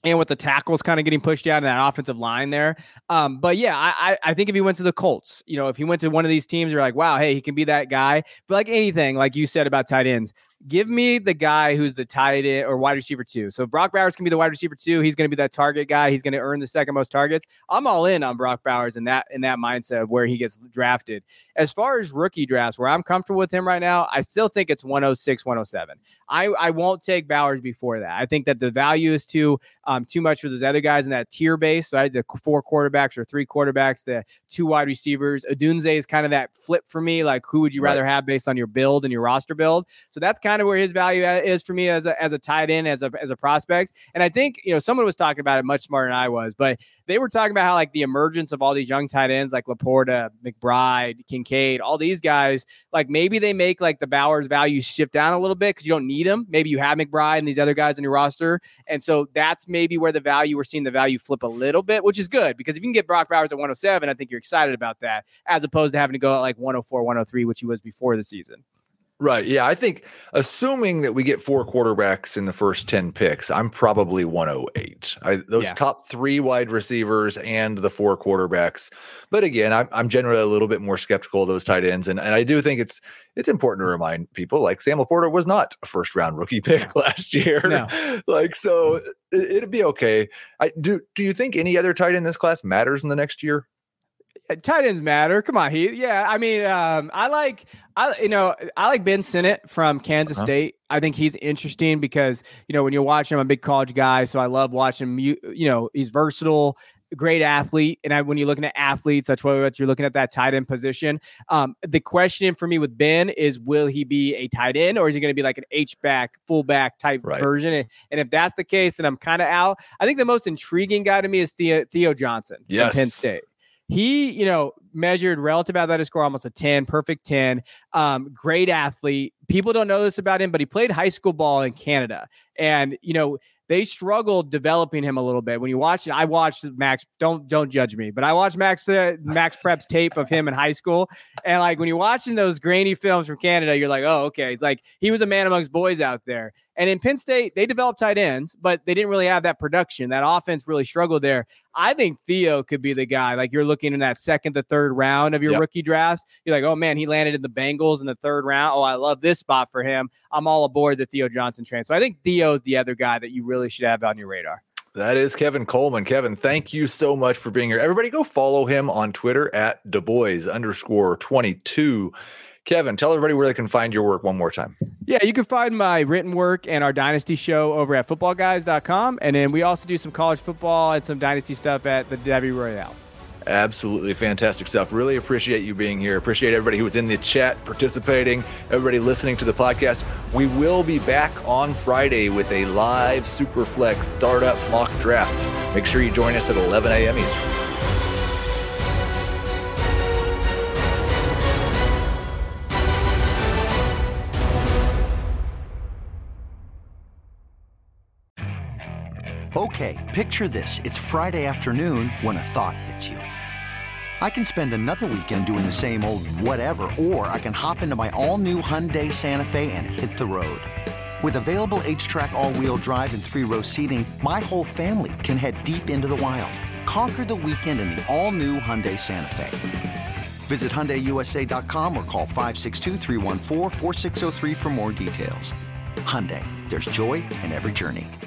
and with the tackles kind of getting pushed down in that offensive line there. But yeah, I think if he went to the Colts, if he went to one of these teams, you're like, wow, hey, he can be that guy. But like anything, like you said about tight ends, give me the guy who's the tight end or wide receiver 2. So Brock Bowers can be the wide receiver 2. He's going to be that target guy. He's going to earn the second most targets. I'm all in on Brock Bowers in that mindset of where he gets drafted. As far as rookie drafts, where I'm comfortable with him right now, I still think it's 106, 107. I won't take Bowers before that. I think that the value is too much for those other guys in that tier base. So I had the 4 quarterbacks or 3 quarterbacks, the 2 wide receivers. Odunze is kind of that flip for me. Like, who would you rather have based on your build and your roster build? So that's kind of where his value is for me as a tight end, as a prospect. And I think, someone was talking about it much smarter than I was, but they were talking about how like the emergence of all these young tight ends like Laporta, McBride, Kincaid, all these guys, like maybe they make like the Bowers value shift down a little bit because you don't need them. Maybe you have McBride and these other guys on your roster. And so that's maybe where we're seeing the value flip a little bit, which is good because if you can get Brock Bowers at 107, I think you're excited about that as opposed to having to go at like 104, 103, which he was before the season. Right. Yeah. I think assuming that we get 4 quarterbacks in the first 10 picks, I'm probably 108. Those top 3 wide receivers and the 4 quarterbacks. But again, I'm generally a little bit more skeptical of those tight ends. And I do think it's important to remind people like Sam Laporta was not a first round rookie pick last year. No. So it'd be okay. Do you think any other tight end in this class matters in the next year? Tight ends matter. Come on, Heath. Yeah, I mean, I like Ben Sinnott from Kansas State. I think he's interesting because when you're watching him, I'm a big college guy, so I love watching him. He's versatile, great athlete, and when you're looking at athletes, that's what you're looking at, that tight end position. The question for me with Ben is, will he be a tight end or is he going to be like an H-back, fullback type version? And if that's the case, then I'm kind of out. I think the most intriguing guy to me is Theo Johnson from Penn State. He, measured relative athletic score, almost a 10, perfect 10. Great athlete. People don't know this about him, but he played high school ball in Canada. And, they struggled developing him a little bit. When you watch it, I watched Max. Don't judge me, but I watched Max Prep's tape of him in high school, and like when you're watching those grainy films from Canada, you're like, oh, okay. It's like he was a man amongst boys out there. And in Penn State, they developed tight ends, but they didn't really have that production. That offense really struggled there. I think Theo could be the guy. Like you're looking in that second to third round of your rookie drafts. You're like, oh man, he landed in the Bengals in the 3rd round. Oh, I love this spot for him. I'm all aboard the Theo Johnson train. So I think Theo is the other guy that you really should have on your radar. That is Kevin Coleman. Kevin, thank you so much for being here. Everybody go follow him on Twitter at DuBois_22. Kevin, tell everybody where they can find your work one more time. Yeah, you can find my written work and our Dynasty show over at footballguys.com. And then we also do some college football and some Dynasty stuff at the Devy Royale. Absolutely fantastic stuff. Really appreciate you being here. Appreciate everybody who was in the chat participating, everybody listening to the podcast. We will be back on Friday with a live Superflex startup mock draft. Make sure you join us at 11 a.m. Eastern. Okay, picture this. It's Friday afternoon when a thought hits you. I can spend another weekend doing the same old whatever, or I can hop into my all-new Hyundai Santa Fe and hit the road. With available H-Track all-wheel drive and 3-row seating, my whole family can head deep into the wild. Conquer the weekend in the all-new Hyundai Santa Fe. Visit HyundaiUSA.com or call 562-314-4603 for more details. Hyundai, there's joy in every journey.